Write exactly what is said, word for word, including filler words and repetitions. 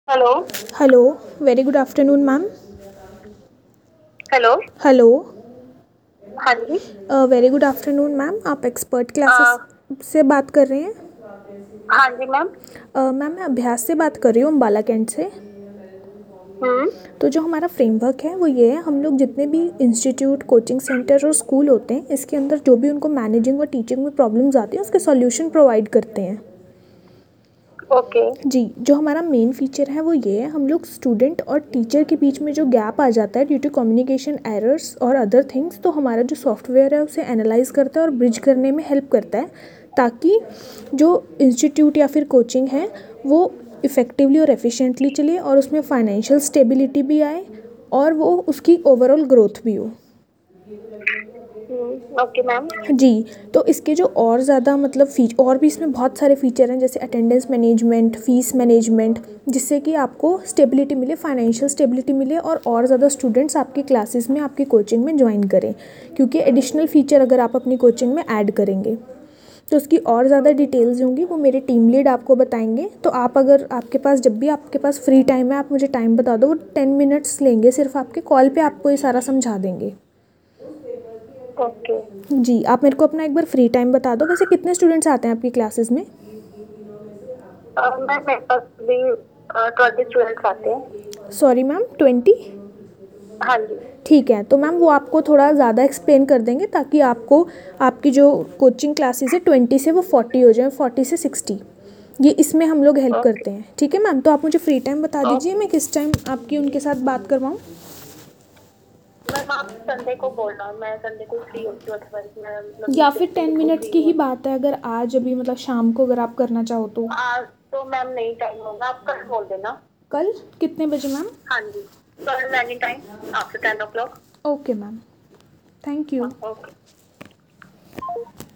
Hello. Hello, very good afternoon ma'am. Hello. Hello, हाँ जी। Very good afternoon ma'am. आप expert uh, classes से बात कर रहे हैं? हाँ जी मैम। अ, मैम मैं अभ्यास से बात कर रही हूँ, अम्बाला कैंट से। हम्म। तो जो हमारा फ्रेमवर्क है वो ये है, हम लोग जितने भी इंस्टीट्यूट, कोचिंग सेंटर और स्कूल होते हैं, इसके अंदर जो भी उनको मैनेजिंग और टीचिंग में प्रॉब्लम्स आती हैं उसके सॉल्यूशन प्रोवाइड करते हैं। ओके। जी, जो हमारा मेन फीचर है वो ये है, हम लोग स्टूडेंट और टीचर के बीच में जो गैप आ जाता है ड्यू टू कम्युनिकेशन एरर्स और अदर थिंग्स, तो हमारा जो सॉफ्टवेयर है उसे एनालाइज करता है और ब्रिज करने में हेल्प करता है, ताकि जो इंस्टीट्यूट या फिर कोचिंग है वो इफ़ेक्टिवली और एफिशिएंटली चले और उसमें फाइनेंशियल स्टेबिलिटी भी आए और वो उसकी ओवरऑल ग्रोथ भी हो। हम्म। Okay ma'am. जी, तो इसके जो और ज़्यादा मतलब फ़ी और भी इसमें बहुत सारे फ़ीचर हैं, जैसे अटेंडेंस मैनेजमेंट, फ़ीस मैनेजमेंट, जिससे कि आपको स्टेबिलिटी मिले, फाइनेंशियल स्टेबिलिटी मिले और और ज़्यादा स्टूडेंट्स आपकी क्लासेस में, आपकी कोचिंग में ज्वाइन करें, क्योंकि एडिशनल फ़ीचर अगर आप अपनी कोचिंग में ऐड करेंगे तो उसकी और ज़्यादा डिटेल्स होंगी, वो मेरे टीम लीड आपको बताएंगे। तो आप अगर आपके पास जब भी आपके पास फ्री टाइम है, आप मुझे टाइम बता दो, वो टेन मिनट्स लेंगे सिर्फ, आपके कॉल पे आपको ये सारा समझा देंगे। ओके। जी, आप मेरे को अपना एक बार फ्री टाइम बता दो। वैसे कितने स्टूडेंट्स आते हैं आपकी क्लासेस में? अ, मैम मेरे पास भी ट्वेंटी स्टूडेंट्स आते हैं। Sorry ma'am, twenty? हाँ जी। ठीक है, तो मैम वो आपको थोड़ा ज़्यादा एक्सप्लेन कर देंगे, ताकि आपको आपकी जो कोचिंग क्लासेस है ट्वेंटी से वो फोर्टी हो जाए, फोर्टी से सिक्सटी। ये इसमें हम लोग हेल्प ओके। करते हैं। ठीक है मैम, तो आप मुझे फ्री टाइम बता दीजिए, ओके मैं किस टाइम आपकी उनके साथ बात करवाऊँ? मैम, आप संडे को बोलना, मैं संडे को फ्री होती हूँ, अदरवाइज मैं मतलब या वीकेंड फिर पे टेन बिल्कुल मिनट्स फ्री की नहीं ही होती। बात है, अगर आज अभी मतलब शाम को अगर आप करना चाहो तो। आज तो मैम नहीं टाइम होगा, आप कल बोल देना। कल कितने बजे मैम? हाँ जी। कल any time after ten o'clock. Okay ma'am, thank हाँ यू। ओके।